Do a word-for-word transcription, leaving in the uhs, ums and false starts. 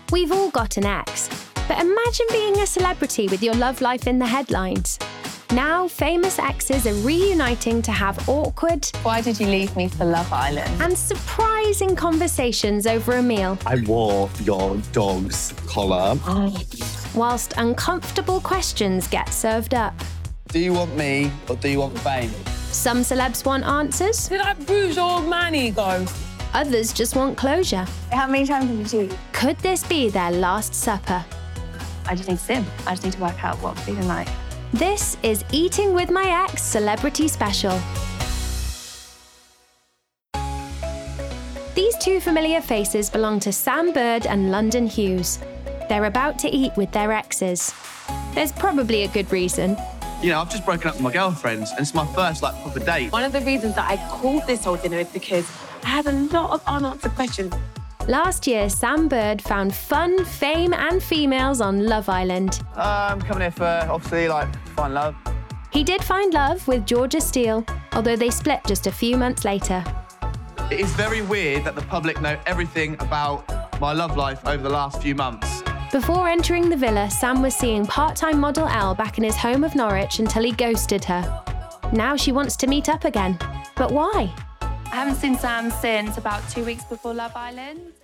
We've all got an ex, but imagine being a celebrity with your love life in the headlines. Now, famous exes are reuniting to have awkward Why did you leave me for Love Island? and surprising conversations over a meal, I wore your dog's collar. whilst uncomfortable questions get served up. Do you want me or do you want fame? Some celebs want answers, Did I bruise your man ego? others just want closure. How many times did you cheat? Could this be their last supper? I just need to sim. I just need to work out what I'm feeling like. This is Eating with My Ex Celebrity Special. These two familiar faces belong to Sam Bird and London Hughes. They're about to eat with their exes. There's probably a good reason. You know, I've just broken up with my girlfriends and it's my first, like, proper date. One of the reasons that I called this whole dinner is because I had a lot of unanswered questions. Last year, Sam Bird found fun, fame and females on Love Island. Uh, I'm coming here for, obviously, like, find love. He did find love with Georgia Steele, although they split just a few months later. It is very weird that the public know everything about my love life over the last few months. Before entering the villa, Sam was seeing part-time model Elle back in his home of Norwich until he ghosted her. Now she wants to meet up again. But why? I haven't seen Sam since about two weeks before Love Island.